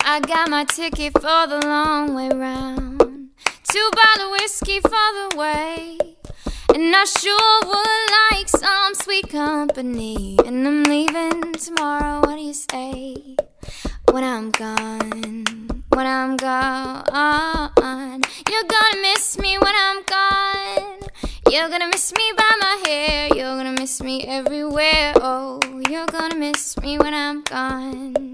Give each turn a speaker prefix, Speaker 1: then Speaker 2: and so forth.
Speaker 1: I got my ticket for the long way round. 2 bottles of whiskey for the way. And I sure would like some sweet company. And I'm leaving tomorrow, what do you say? When I'm gone, when I'm gone, you're gonna miss me when I'm gone. You're gonna miss me by my hair. You're gonna miss me everywhere. Oh, you're gonna miss me when I'm gone.